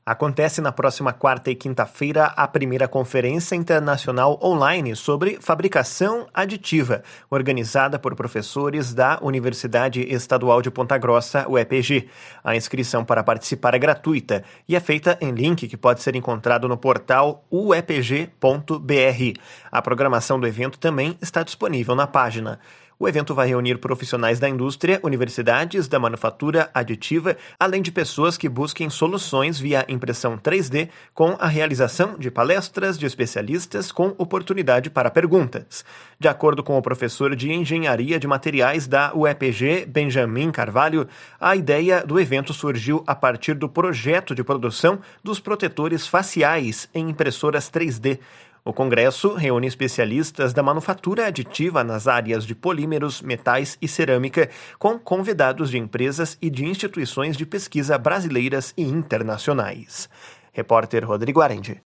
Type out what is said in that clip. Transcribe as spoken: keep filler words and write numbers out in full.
Acontece na próxima quarta e quinta-feira a primeira Conferência Internacional Online sobre Fabricação Aditiva, organizada por professores da Universidade Estadual de Ponta Grossa, U E P G. A inscrição para participar é gratuita e é feita em link que pode ser encontrado no portal u e p g ponto b r. A programação do evento também está disponível na página. O evento vai reunir profissionais da indústria, universidades, da manufatura aditiva, além de pessoas que busquem soluções via impressão três D, com a realização de palestras de especialistas com oportunidade para perguntas. De acordo com o professor de Engenharia de Materiais da U E P G, Benjamin Carvalho, a ideia do evento surgiu a partir do projeto de produção dos protetores faciais em impressoras três D. O congresso reúne especialistas da manufatura aditiva nas áreas de polímeros, metais e cerâmica, com convidados de empresas e de instituições de pesquisa brasileiras e internacionais. Repórter Rodrigo Arendi.